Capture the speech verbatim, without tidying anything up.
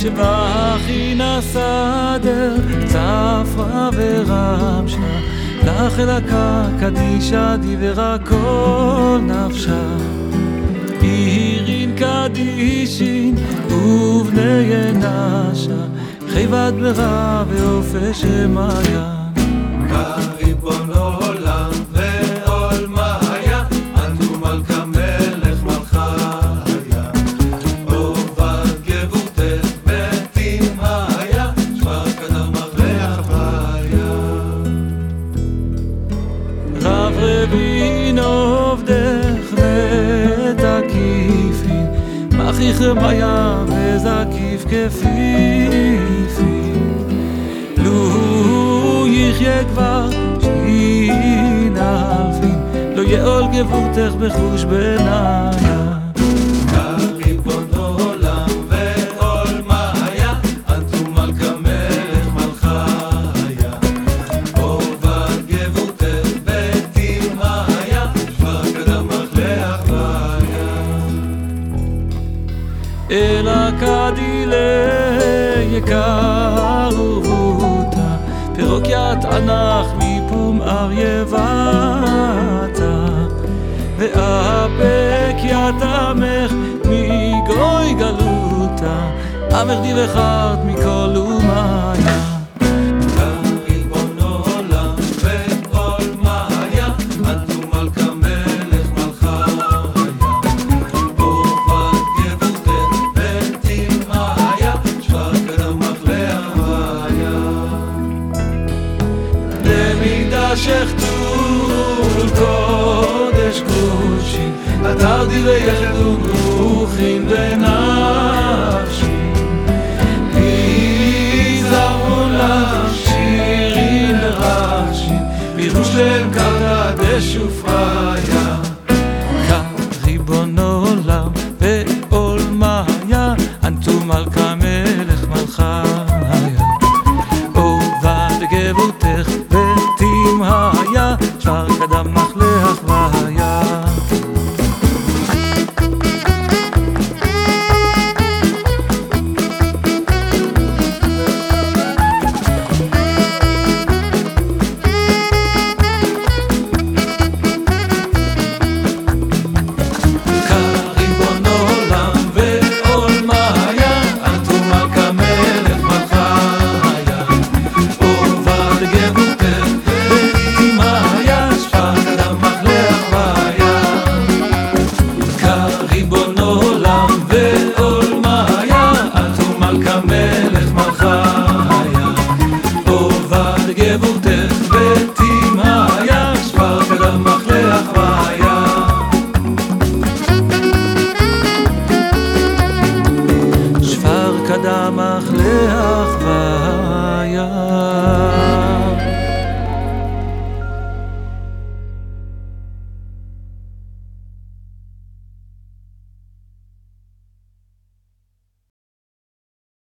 שבחי נסדר צפרה ורמשה לך אלקה קדישה דיברה כל נפשה עירין קדישין ובני ינשה חיבת ברע ואופה שמיה כריבון עולם ועול מהיה אנטו מלכה מלך מלכה היה עובד גבותך בתים היה שבר קדמך להחוויה רב רבין עובדך ותקיפין מכיך רמיה וזקיף כפיפין לו יחיה כבר שין אלפין לא יעול גבורתך בחוש בניה כריבון עולם ועול מהיה אנטו מלכה מלך מלכה היה עובד גבותך בתים היה שבר קדמך להחוויה אלא קדילה יקר ובותה פירוקיית ענך מפום אריה ואתה ואפק יתמך מגוי גלותה עמך דיבחת מכל אומיה כריבון עולם ועול מהיה אנטו מלכה מלך מלכה היה עובד גבותך בתים היה שבר קדמך להחוויה למקדשך תול קודש קודשי אתר דברי יחדו ברוכין בנפשי ויזמרו לך שירים לרשין בירושלים קדש ופריה כריבון עולם ועול מהיה אנטו מלכה מלך מלכה היה עובד גבותך בתים היה שבר קדמך להחוויה כריבון עולם ועול מהיה אנטו מלכה מלך מלכה היה עובד גבותך בתים היה שבר קדמך להחוויה כריבון עולם ועול מהיה אנטו מלכה מלך מלכה היה עובד גבותך בתים היה שבר קדמך להחוויה שבר קדמך